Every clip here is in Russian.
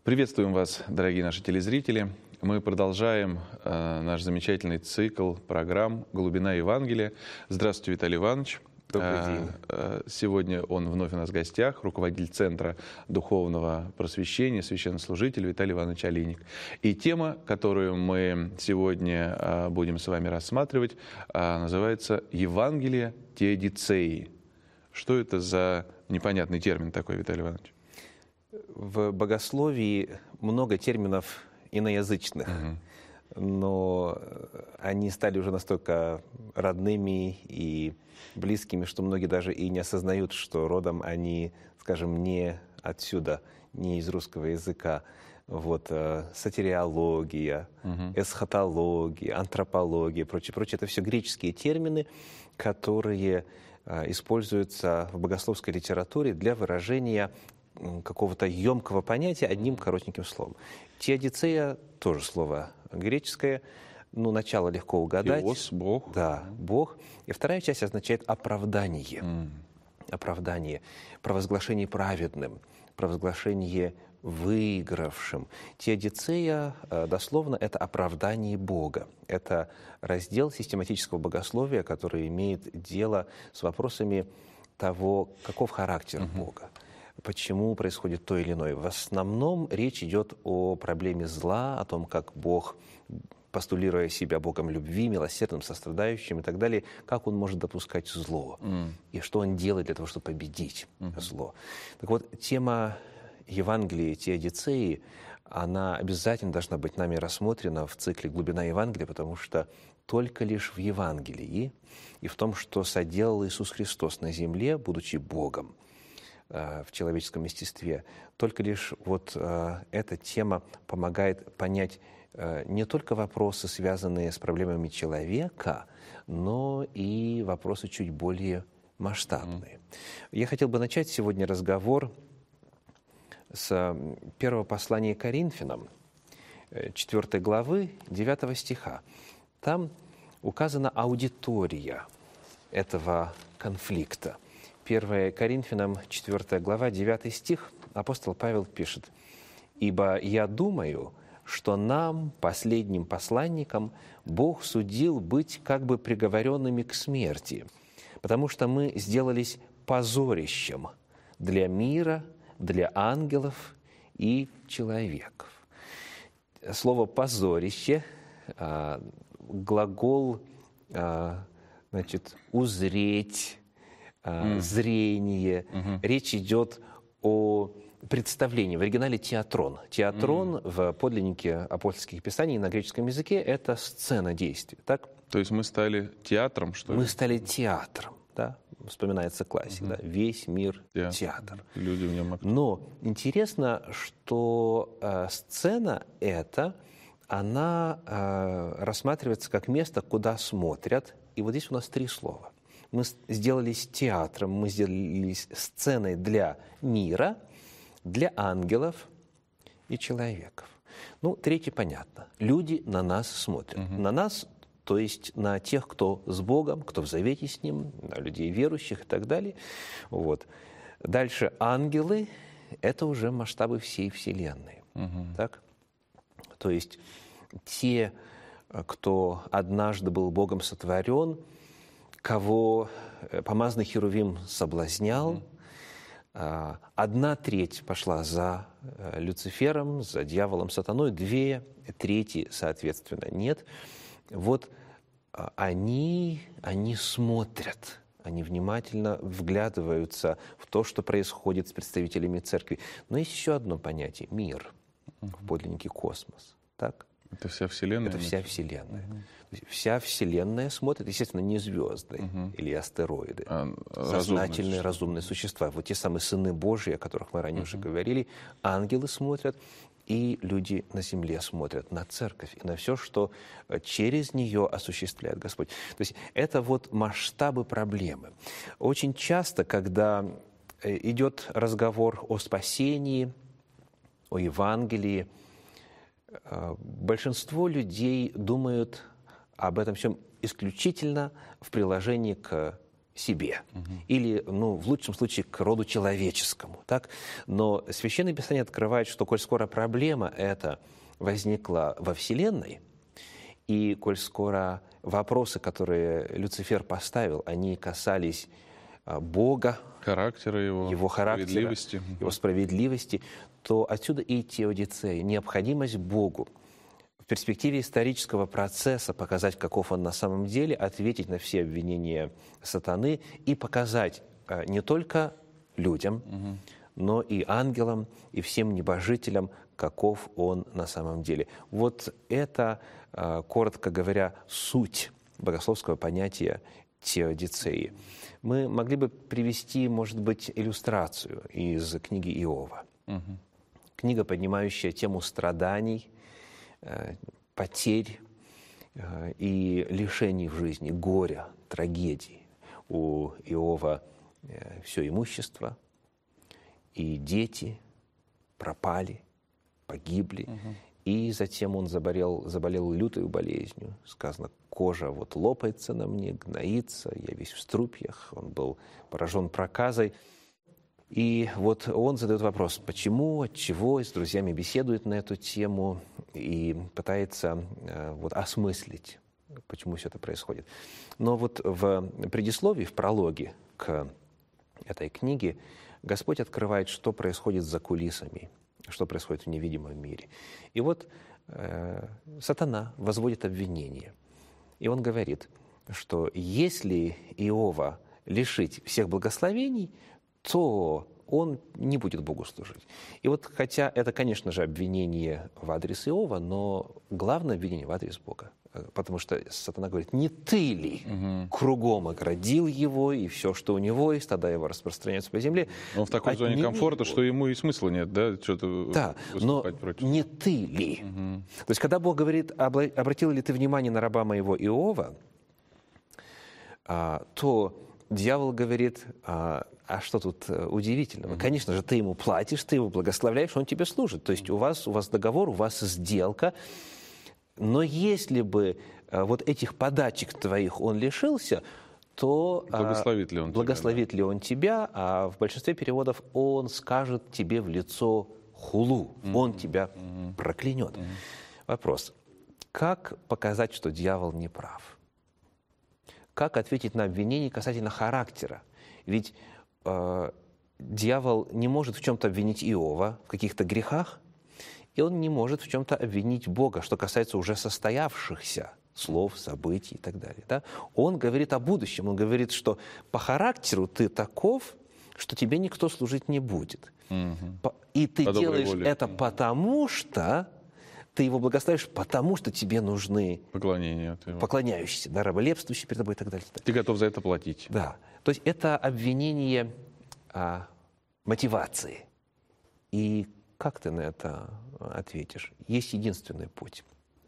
Приветствуем вас, дорогие наши телезрители. Мы продолжаем наш замечательный цикл программ «Глубина Евангелия». Здравствуйте, Виталий Иванович. Добрый день. Сегодня он вновь у нас в гостях, руководитель Центра духовного просвещения, священнослужитель Виталий Иванович Алиник. И тема, которую мы сегодня будем с вами рассматривать, называется «Евангелие теодицеи». Что это за непонятный термин такой, Виталий Иванович? В богословии много терминов иноязычных, но они стали уже настолько родными и близкими, что многие даже и не осознают, что родом они, скажем, не отсюда, не из русского языка. Вот, сотириология, эсхатология, антропология, прочее. Это все греческие термины, которые используются в богословской литературе для выражения какого-то емкого понятия одним коротеньким словом. Теодицея тоже слово греческое, начало легко угадать. Теос, Бог. Да, Бог. И вторая часть означает оправдание. Оправдание, провозглашение праведным, провозглашение выигравшим. Теодицея, дословно, это оправдание Бога. Это раздел систематического богословия, который имеет дело с вопросами того, каков характер Бога, почему происходит то или иное. В основном речь идет о проблеме зла, о том, как Бог, постулируя себя Богом любви, милосердным, сострадающим и так далее, как Он может допускать зло, и что Он делает для того, чтобы победить зло. Так вот, тема Евангелия теодицеи, она обязательно должна быть нами рассмотрена в цикле «Глубина Евангелия», потому что только лишь в Евангелии и в том, что соделал Иисус Христос на земле, будучи Богом, в человеческом естестве. Только лишь эта тема помогает понять не только вопросы, связанные с проблемами человека, но и вопросы чуть более масштабные. Я хотел бы начать сегодня разговор с первого послания Коринфянам, 4 главы, 9 стиха. Там указана аудитория этого конфликта. 1 Коринфянам, 4 глава, 9 стих, апостол Павел пишет: «Ибо я думаю, что нам, последним посланникам, Бог судил быть как бы приговоренными к смерти, потому что мы сделались позорищем для мира, для ангелов и человеков». Слово «позорище», глагол, «узреть», зрение. Речь идет о представлении. В оригинале театрон. Театрон в подлиннике апостольских писаний на греческом языке – это сцена действия. Так? То есть мы стали театром, что ли? Мы стали театром. Да? Вспоминается классик. Да? Весь мир театр. Люди в нем активны. Но интересно, что сцена эта, она рассматривается как место, куда смотрят. И вот здесь у нас 3 слова. Мы сделались театром, мы сделались сценой для мира, для ангелов и человеков. Третье понятно. Люди на нас смотрят. На нас, то есть на тех, кто с Богом, кто в завете с Ним, на людей верующих и так далее. Дальше ангелы – это уже масштабы всей Вселенной. Так? То есть те, кто однажды был Богом сотворен, кого помазанный Херувим соблазнял, 1/3 пошла за Люцифером, за дьяволом, сатаной, 2/3, соответственно, нет. Они смотрят, они внимательно вглядываются в то, что происходит с представителями церкви. Но есть еще одно понятие – мир, в подлиннике космос. Так? Это вся Вселенная? Это вся Вселенная. Вся Вселенная смотрит, естественно, не звезды или астероиды, сознательные, разумные существа. Вот те самые сыны Божьи, о которых мы ранее уже говорили, ангелы смотрят, и люди на земле смотрят на церковь и на все, что через нее осуществляет Господь. То есть это масштабы проблемы. Очень часто, когда идет разговор о спасении, о Евангелии, большинство людей думают об этом всем исключительно в приложении к себе. Или, в лучшем случае, к роду человеческому. Так? Но Священное Писание открывает, что коль скоро проблема эта возникла во Вселенной, и коль скоро вопросы, которые Люцифер поставил, они касались Бога, характера его характера, его справедливости, то отсюда и теодицея, необходимость Богу в перспективе исторического процесса показать, каков он на самом деле, ответить на все обвинения сатаны и показать не только людям, но и ангелам, и всем небожителям, каков он на самом деле. Вот это, коротко говоря, суть богословского понятия теодицеи. Мы могли бы привести, может быть, иллюстрацию из книги Иова. Книга, поднимающая тему страданий, потерь и лишений в жизни, горя, трагедий. У Иова все имущество, и дети пропали, погибли. И затем он заболел лютой болезнью. Сказано, кожа вот лопается на мне, гноится, я весь в струпьях. Он был поражен проказой. И вот он задает вопрос, почему, отчего, и с друзьями беседует на эту тему и пытается осмыслить, почему все это происходит. Но вот в предисловии, в прологе к этой книге Господь открывает, что происходит за кулисами, что происходит в невидимом мире. И вот сатана возводит обвинение. И он говорит, что если Иова лишить всех благословений, то он не будет Богу служить. И вот, хотя это, конечно же, обвинение в адрес Иова, но главное обвинение в адрес Бога. Потому что сатана говорит, не ты ли кругом оградил его, и все, что у него есть, тогда его распространяется по земле. Он в такой зоне комфорта, что ему и смысла нет, да, что-то выступать против. Не ты ли? То есть, когда Бог говорит, обратил ли ты внимание на раба моего Иова, то дьявол говорит, а что тут удивительного? Конечно же, ты ему платишь, ты его благословляешь, он тебе служит. То есть у вас договор, у вас сделка. Но если бы вот этих подачек твоих он лишился, то благословит ли он тебя, а в большинстве переводов он скажет тебе в лицо хулу, он тебя проклянет. Вопрос, как показать, что дьявол не прав? Как ответить на обвинение касательно характера? Ведь дьявол не может в чем-то обвинить Иова в каких-то грехах, и он не может в чем-то обвинить Бога, что касается уже состоявшихся слов, событий и так далее. Да? Он говорит о будущем, он говорит, что по характеру ты таков, что тебе никто служить не будет. И ты делаешь это потому, что ты его благословишь, потому что тебе нужны поклоняющиеся, да, раболепствующие перед тобой и так далее. Ты готов за это платить. Да. То есть это обвинение мотивации. И как ты на это ответишь? Есть единственный путь.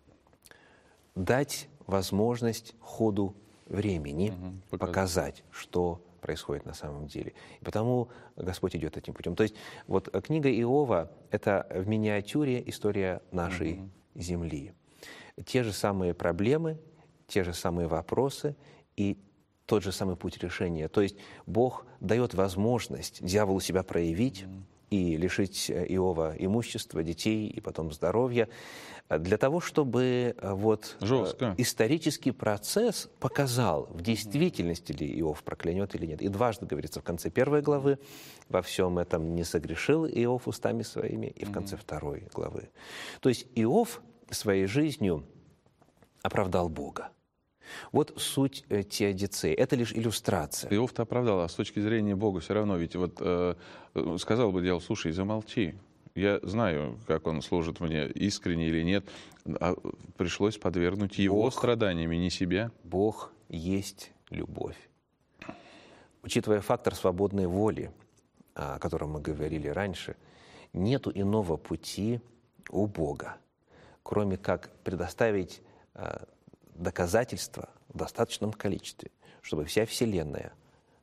Дать возможность ходу времени показать, что происходит на самом деле. И потому Господь идет этим путем. То есть вот книга Иова – это в миниатюре история нашей земли. Те же самые проблемы, те же самые вопросы и тот же самый путь решения. То есть Бог дает возможность дьяволу себя проявить и лишить Иова имущества, детей и потом здоровья, для того, чтобы исторический процесс показал, в действительности ли Иов проклянет или нет. И дважды говорится в конце 1 главы, во всем этом не согрешил Иов устами своими, и в конце 2 главы. То есть Иов своей жизнью оправдал Бога. Вот суть теодицеи. Это лишь иллюстрация. Иов-то оправдал, а с точки зрения Бога все равно, ведь сказал бы дьявол, слушай, замолчи. Я знаю, как он служит мне, искренне или нет. А пришлось подвергнуть его страданиями, не себя. Бог есть любовь. Учитывая фактор свободной воли, о котором мы говорили раньше, нету иного пути у Бога, кроме как предоставить доказательства в достаточном количестве, чтобы вся Вселенная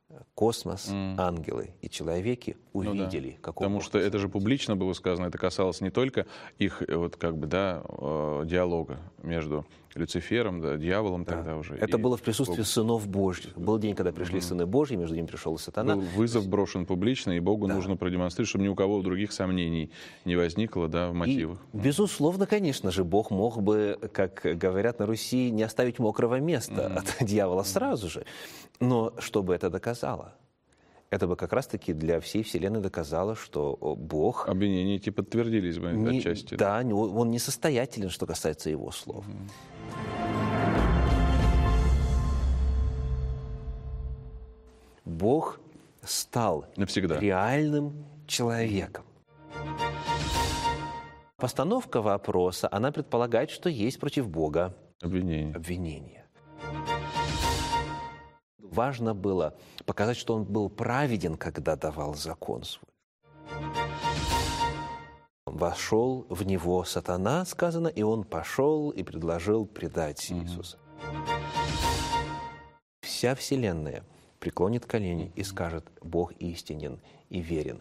космос, ангелы и человеки увидели, каков Потому Бог что на это же самом деле. публично было сказано, это касалось не только их диалога между Люцифером, дьяволом тогда уже. Это и было в присутствии Богом. сынов Божьих. Был день, когда пришли сыны Божьи, между ними пришел и сатана. Был вызов брошен публично, и Богу нужно продемонстрировать, чтобы ни у кого других сомнений не возникло в мотивах. И, безусловно, конечно же, Бог мог бы, как говорят на Руси, не оставить мокрого места от дьявола сразу же. Но что бы это доказало? Это бы как раз-таки для всей Вселенной доказало, что Бог... Обвинения эти подтвердились бы отчасти. Да, он несостоятелен, что касается его слов. Бог стал Навсегда. реальным человеком. Постановка вопроса, она предполагает, что есть против Бога обвинение. Важно было показать, что он был праведен, когда давал закон свой. Вошел в него сатана, сказано, и он пошел и предложил предать Иисуса. Вся Вселенная преклонит колени и скажет: Бог истинен и верен.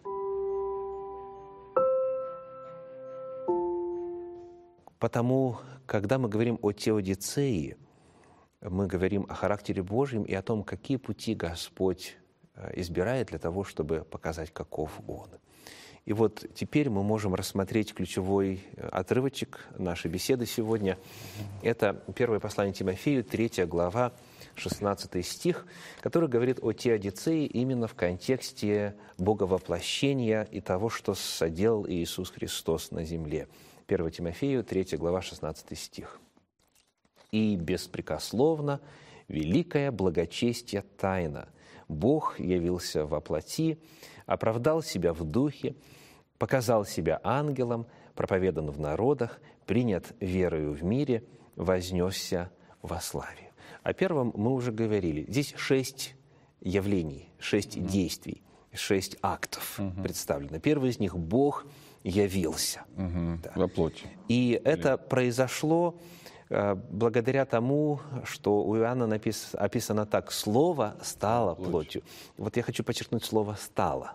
Потому, когда мы говорим о теодицеи, мы говорим о характере Божьем и о том, какие пути Господь избирает для того, чтобы показать, каков Он. И вот теперь мы можем рассмотреть ключевой отрывочек нашей беседы сегодня. Это первое послание Тимофею, 3 глава, 16 стих, который говорит о теодицее именно в контексте боговоплощения и того, что соделал Иисус Христос на земле. 1 Тимофею, 3 глава, 16 стих. «И беспрекословно великое благочестие тайна. Бог явился во плоти, оправдал себя в духе, показал себя ангелом, проповедан в народах, принят верою в мире, вознесся во славе». О первом мы уже говорили. Здесь 6 явлений, 6 действий, 6 актов представлено. Первый из них – Бог явился. Да. Во плоти. И это произошло благодаря тому, что у Иоанна описано так: «Слово стало плотью». Вот я хочу подчеркнуть слово «стало».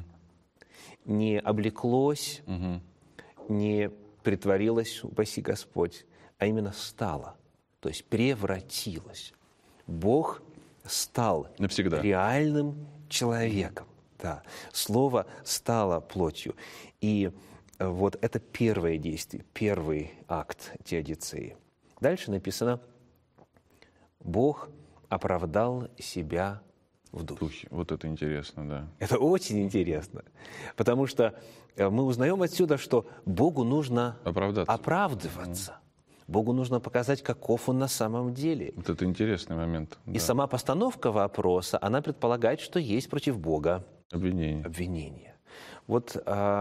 Не облеклось, не притворилось, упаси Господь, а именно стало, то есть превратилось. Бог стал навсегда реальным человеком. Да. Слово стало плотью. И вот это первое действие, первый акт теодицеи. Дальше написано: Бог оправдал себя в духе. Вот это интересно, да. Это очень интересно, потому что мы узнаем отсюда, что Богу нужно оправдываться. Богу нужно показать, каков Он на самом деле. Вот это интересный момент. И сама постановка вопроса, она предполагает, что есть против Бога обвинение. Вот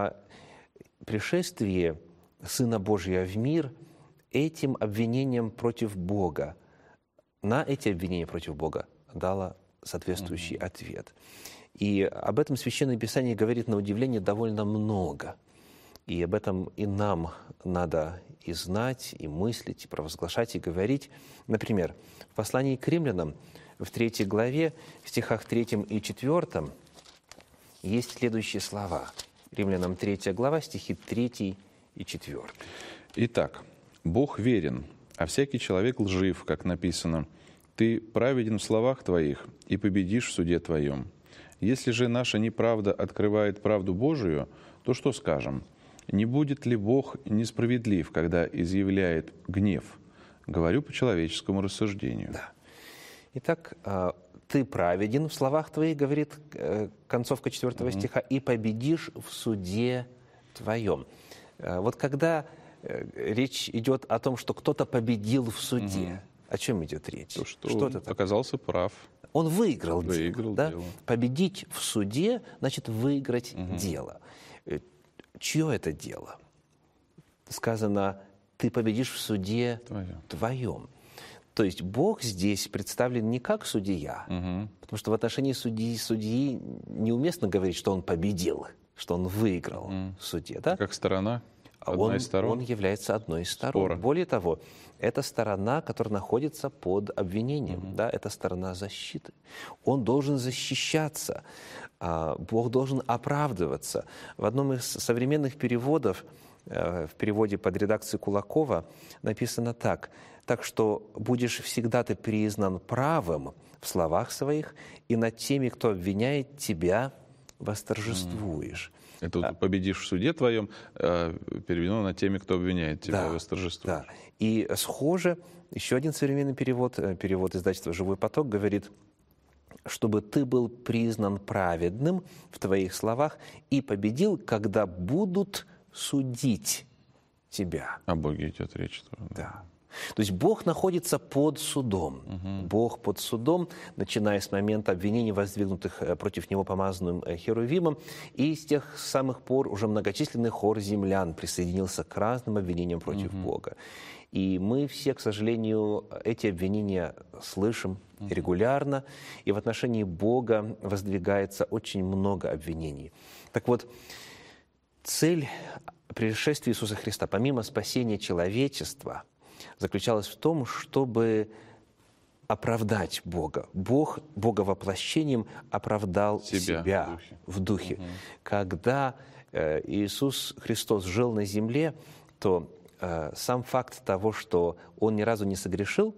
пришествие Сына Божия в мир этим обвинением против Бога, на эти обвинения против Бога дало соответствующий ответ. И об этом Священное Писание говорит, на удивление, довольно много. И об этом и нам надо и знать, и мыслить, и провозглашать, и говорить. Например, в послании к римлянам, в 3 главе, в стихах 3 и 4 есть следующие слова. Римлянам 3 глава, стихи 3 и 4. «Итак, Бог верен, а всякий человек лжив, как написано. Ты праведен в словах твоих и победишь в суде твоем. Если же наша неправда открывает правду Божию, то что скажем? Не будет ли Бог несправедлив, когда изъявляет гнев? Говорю по человеческому рассуждению». Да. Итак, ты праведен в словах твоих, говорит концовка 4 стиха, и победишь в суде твоем. Вот когда речь идет о том, что кто-то победил в суде, о чем идет речь? То, что он оказался прав. Он выиграл дело. Да? Победить в суде значит выиграть дело. Чье это дело? Сказано: ты победишь в суде твоем. То есть Бог здесь представлен не как судья, потому что в отношении судьи неуместно говорить, что он победил, что он выиграл в суде. Да? Как сторона? Он является одной из сторон. Спора. Более того, это сторона, которая находится под обвинением, да, это сторона защиты. Он должен защищаться, Бог должен оправдываться. В одном из современных переводов, в переводе под редакцией Кулакова, написано так: «Так что будешь всегда ты признан правым в словах своих, и над теми, кто обвиняет тебя, восторжествуешь». Это вот победишь в суде твоем, переведено над теми, кто обвиняет тебя, восторжествуешь. Да. И схоже, еще один современный перевод, перевод издательства «Живой поток», говорит: «Чтобы ты был признан праведным в твоих словах и победил, когда будут судить тебя». О Боге идет речь. Да. То есть Бог находится под судом. Бог под судом, начиная с момента обвинений, воздвигнутых против Него помазанным Херувимом, и с тех самых пор уже многочисленный хор землян присоединился к разным обвинениям против Бога. И мы все, к сожалению, эти обвинения слышим регулярно, и в отношении Бога воздвигается очень много обвинений. Так вот, цель пришествия Иисуса Христа, помимо спасения человечества, заключалась в том, чтобы оправдать Бога. Бог Боговоплощением оправдал себя в духе. Когда Иисус Христос жил на земле, то сам факт того, что Он ни разу не согрешил,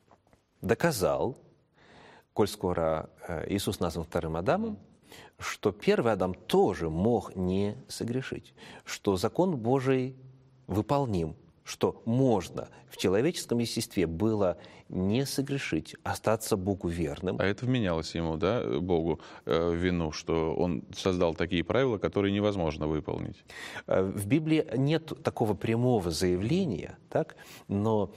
доказал, коль скоро Иисус назван вторым Адамом, что первый Адам тоже мог не согрешить, что закон Божий выполним, что можно в человеческом естестве было не согрешить, остаться Богу верным. А это вменялось ему, да, Богу, в вину, что он создал такие правила, которые невозможно выполнить? В Библии нет такого прямого заявления, так? Но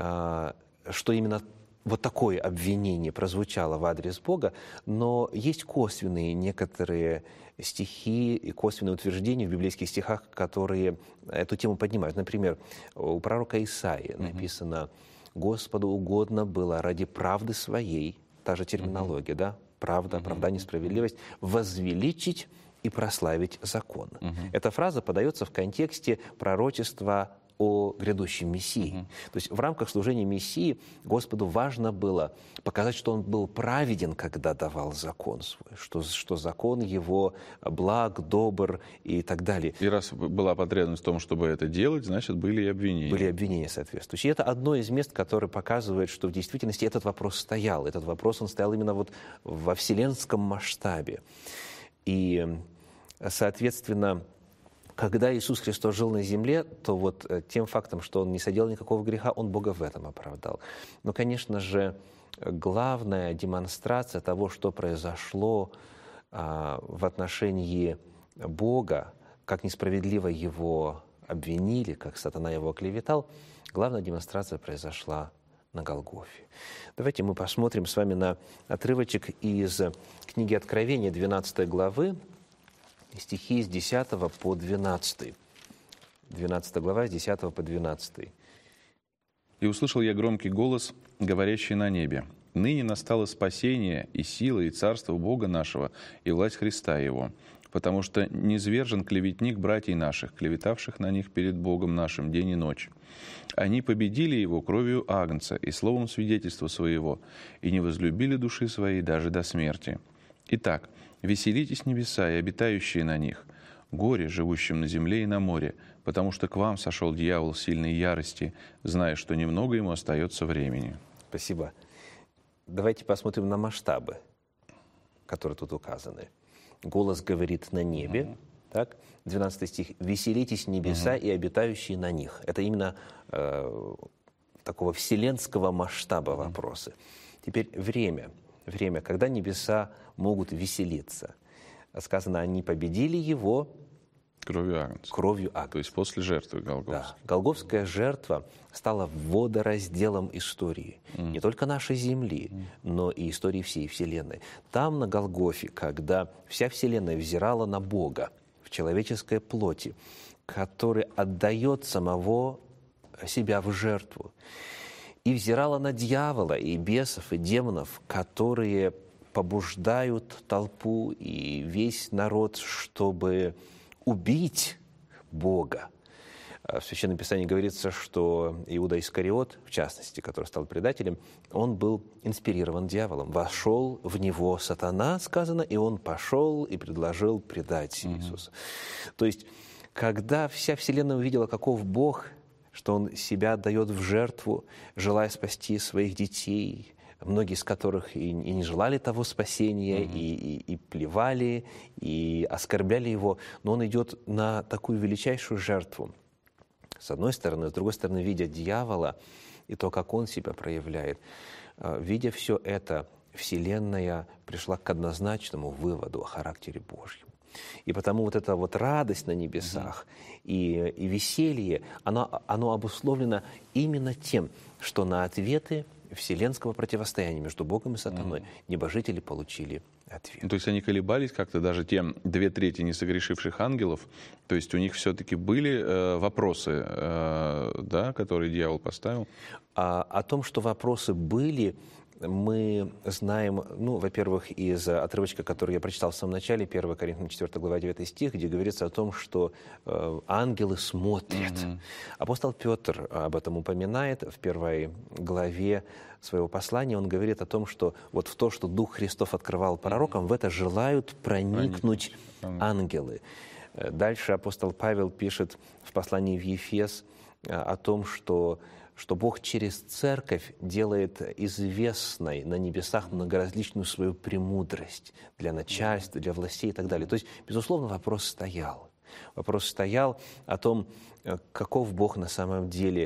что именно вот такое обвинение прозвучало в адрес Бога, но есть косвенные некоторые стихи и косвенные утверждения в библейских стихах, которые эту тему поднимают. Например, у пророка Исаии написано: «Господу угодно было ради правды своей», та же терминология, да, правда, оправдание, справедливость, возвеличить и прославить закон. Эта фраза подается в контексте пророчества о грядущем Мессии. То есть в рамках служения Мессии Господу важно было показать, что Он был праведен, когда давал закон свой, что закон Его благ, добр и так далее. И раз была потребность в том, чтобы это делать, значит, были и обвинения. Были обвинения соответствующие. И это одно из мест, которое показывает, что в действительности этот вопрос стоял. Этот вопрос, он стоял именно вот во вселенском масштабе. И, соответственно, когда Иисус Христос жил на земле, то вот тем фактом, что Он не соделал никакого греха, Он Бога в этом оправдал. Но, конечно же, главная демонстрация того, что произошло в отношении Бога, как несправедливо Его обвинили, как сатана Его оклеветал, главная демонстрация произошла на Голгофе. Давайте мы посмотрим с вами на отрывочек из книги Откровения, 12 главы, стихи с 10 по 12. 12 глава, с 10 по 12. «И услышал я громкий голос, говорящий на небе: ныне настало спасение и сила, и царство Бога нашего, и власть Христа Его, потому что низвержен клеветник братьев наших, клеветавших на них перед Богом нашим день и ночь. Они победили Его кровью Агнца и словом свидетельства своего, и не возлюбили души своей даже до смерти. Итак, веселитесь небеса и обитающие на них, горе живущим на земле и на море, потому что к вам сошел дьявол сильной ярости, зная, что немного ему остается времени». Спасибо. Давайте посмотрим на масштабы, которые тут указаны. Голос говорит на небе, так? 12 стих. «Веселитесь небеса и обитающие на них». Это именно такого вселенского масштаба вопросы. Теперь время, когда небеса могут веселиться. Сказано, они победили Его Кровью Агнца. То есть после жертвы Голгофской. Да. Голгофская жертва стала водоразделом истории. Не только нашей Земли, но и истории всей Вселенной. Там, на Голгофе, когда вся Вселенная взирала на Бога в человеческой плоти, который отдает самого себя в жертву, и взирала на дьявола, и бесов, и демонов, которые побуждают толпу и весь народ, чтобы убить Бога. В Священном Писании говорится, что Иуда Искариот, в частности, который стал предателем, он был инспирирован дьяволом. Вошел в него сатана, сказано, и он пошел и предложил предать Иисуса. То есть, когда вся вселенная увидела, каков Бог, что Он себя отдает в жертву, желая спасти своих детей, многие из которых и не желали того спасения, и плевали, и оскорбляли Его, но Он идет на такую величайшую жертву. С одной стороны, с другой стороны, видя дьявола и то, как он себя проявляет, видя все это, вселенная пришла к однозначному выводу о характере Божьем. И потому вот эта вот радость на небесах и веселье, оно обусловлено именно тем, что на ответы вселенского противостояния между Богом и сатаной небожители получили ответ. То есть они колебались как-то, даже те 2/3 несогрешивших ангелов, то есть у них все-таки были вопросы, да, которые дьявол поставил? О том, что вопросы были, мы знаем, во-первых, из отрывочка, который я прочитал в самом начале, 1 Коринфянам 4 глава 9 стих, где говорится о том, что ангелы смотрят. Апостол Петр об этом упоминает в 1 главе своего послания. Он говорит о том, что вот в то, что Дух Христов открывал пророкам, в это желают проникнуть ангелы. Дальше апостол Павел пишет в послании в Ефес о том, что Бог через церковь делает известной на небесах многоразличную свою премудрость для начальства, для властей и так далее. То есть, безусловно, вопрос стоял. Вопрос стоял о том, каков Бог на самом деле.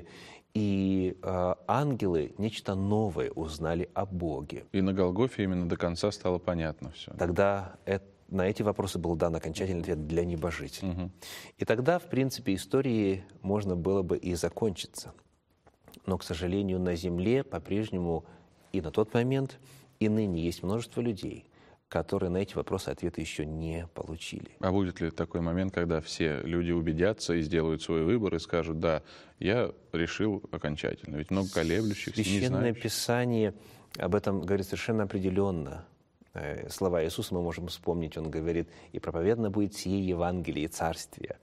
И ангелы нечто новое узнали о Боге. И на Голгофе именно до конца стало понятно все. Тогда на эти вопросы был дан окончательный ответ для небожителей. И тогда, в принципе, истории можно было бы и закончиться. Но, к сожалению, на земле по-прежнему и на тот момент, и ныне есть множество людей, которые на эти вопросы ответы еще не получили. А будет ли такой момент, когда все люди убедятся и сделают свой выбор и скажут: да, я решил окончательно? Ведь много колеблющихся, не знающих. Священное Писание об этом говорит совершенно определенно. Слова Иисуса мы можем вспомнить. Он говорит: «И проповедано будет сие Евангелие и Царствие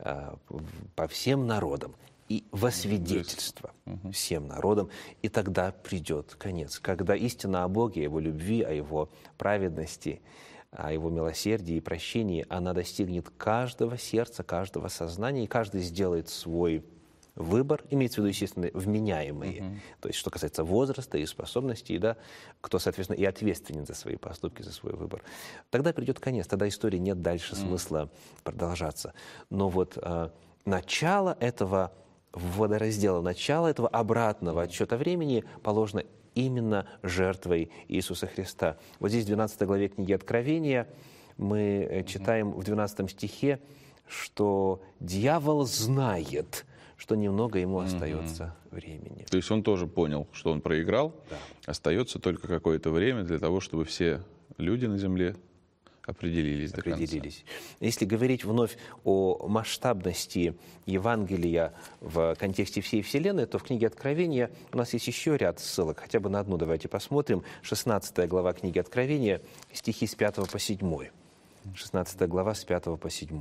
по всем народам, и во свидетельство всем народам, и тогда придет конец, когда истина о Боге, о Его любви, о Его праведности, о Его милосердии и прощении, она достигнет каждого сердца, каждого сознания, и каждый сделает свой выбор, имеется в виду, естественно, вменяемые, то есть что касается возраста и способностей, да, кто, соответственно, и ответственен за свои поступки, за свой выбор. Тогда придет конец, тогда истории нет дальше смысла продолжаться. Но вот начало этого водораздела, начало этого обратного отсчета времени положено именно жертвой Иисуса Христа. Вот здесь в 12 главе книги Откровения мы читаем в 12 стихе, что дьявол знает, что немного ему остается времени. То есть он тоже понял, что он проиграл, Да. Остается только какое-то время для того, чтобы все люди на земле определились до конца. Если говорить вновь о масштабности Евангелия в контексте всей Вселенной, то в книге Откровения у нас есть еще ряд ссылок, хотя бы на одну давайте посмотрим. 16 глава книги Откровения, стихи с 5 по 7. 16 глава с 5 по 7.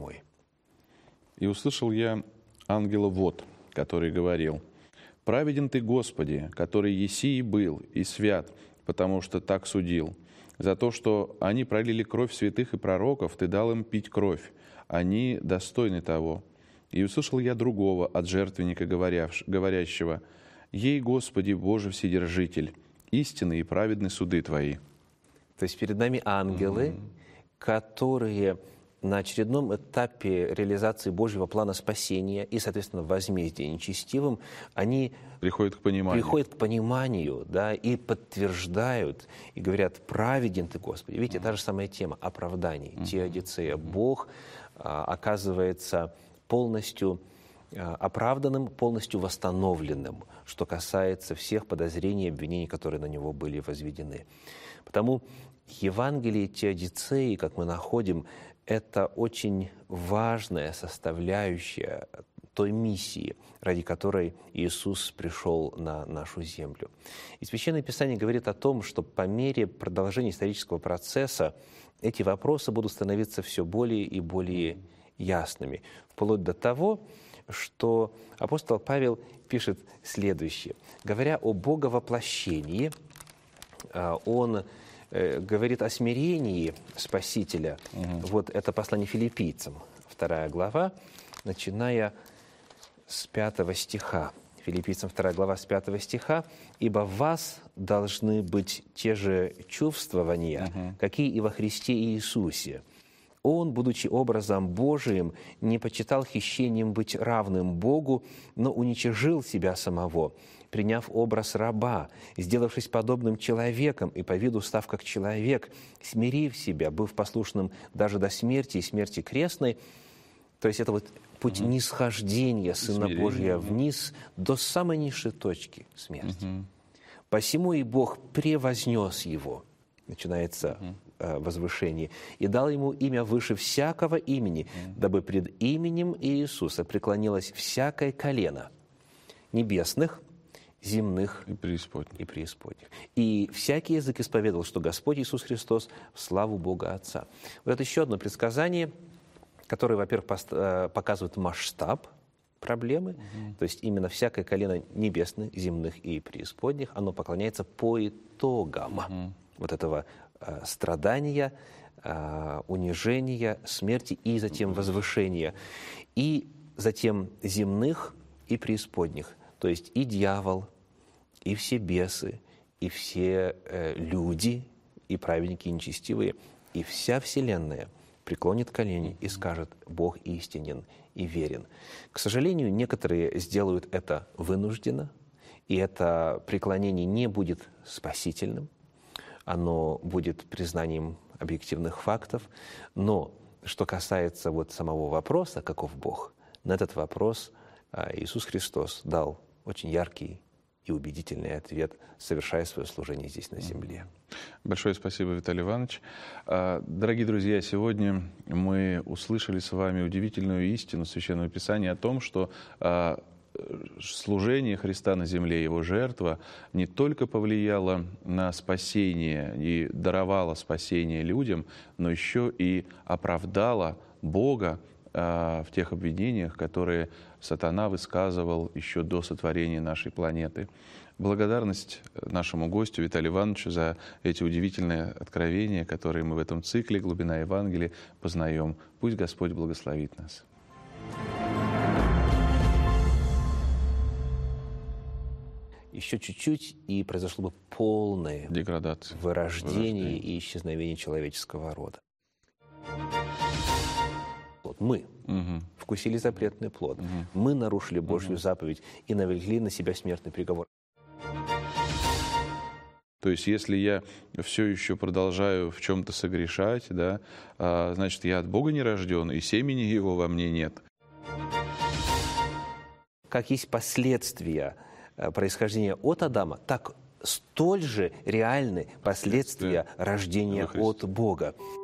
«И услышал я ангела вот, который говорил: праведен ты, Господи, который еси и был, и свят, потому что так судил. За то, что они пролили кровь святых и пророков, ты дал им пить кровь. Они достойны того. И услышал я другого от жертвенника, говорящего: ей, Господи, Боже Вседержитель, истинны и праведны суды Твои». То есть перед нами ангелы, которые на очередном этапе реализации Божьего плана спасения и, соответственно, возмездия нечестивым, они приходят к пониманию, да, и подтверждают, и говорят: праведен ты, Господи. Видите, та же самая тема оправданий, теодицея. Бог оказывается полностью оправданным, полностью восстановленным, что касается всех подозрений и обвинений, которые на него были возведены. Потому Евангелие теодицеи, как мы находим, это очень важная составляющая той миссии, ради которой Иисус пришел на нашу землю. И Священное Писание говорит о том, что по мере продолжения исторического процесса эти вопросы будут становиться все более и более ясными, вплоть до того, что апостол Павел пишет следующее. Говоря о боговоплощении, он говорит о смирении Спасителя. Вот это послание филиппийцам, 2 глава, начиная с 5 стиха. Филиппийцам 2 глава с 5 стиха. «Ибо в вас должны быть те же чувствования, какие и во Христе Иисусе. Он, будучи образом Божиим, не почитал хищением быть равным Богу, но уничижил себя самого, приняв образ раба, сделавшись подобным человеком и по виду став как человек, смирив себя, быв послушным даже до смерти и смерти крестной». То есть это вот путь нисхождения Сына Божия вниз до самой низшей точки смерти. «Посему и Бог превознес Его», начинается возвышение, «и дал Ему имя выше всякого имени, дабы пред именем Иисуса преклонилось всякое колено небесных, земных и преисподних. И всякий язык исповедовал, что Господь Иисус Христос в славу Бога Отца». Вот это еще одно предсказание, которое, во-первых, показывает масштаб проблемы, то есть именно всякое колено небесных, земных и преисподних, оно поклоняется по итогам вот этого страдания, унижения, смерти и затем возвышения. И затем земных и преисподних, то есть и дьявол, и все бесы, и все люди, и праведники, и нечестивые, и вся вселенная преклонит колени и скажет: «Бог истинен и верен». К сожалению, некоторые сделают это вынужденно, и это преклонение не будет спасительным, оно будет признанием объективных фактов. Но что касается вот самого вопроса, каков Бог, на этот вопрос Иисус Христос дал очень яркий и убедительный ответ, совершая свое служение здесь на земле. Большое спасибо, Виталий Иванович. Дорогие друзья, сегодня мы услышали с вами удивительную истину Священного Писания о том, что служение Христа на земле, Его жертва не только повлияла на спасение и даровала спасение людям, но еще и оправдала Бога в тех обвинениях, которые сатана высказывал еще до сотворения нашей планеты. Благодарность нашему гостю Виталию Ивановичу за эти удивительные откровения, которые мы в этом цикле «Глубина Евангелия» познаем. Пусть Господь благословит нас. Еще чуть-чуть, и произошло бы полное деградация, вырождение и исчезновение человеческого рода. Мы вкусили запретный плод, мы нарушили Божью заповедь и навлекли на себя смертный приговор. То есть, если я все еще продолжаю в чем-то согрешать, да, значит, я от Бога не рожден, и семени Его во мне нет. Как есть последствия происхождения от Адама, так столь же реальны последствия рождения от Бога.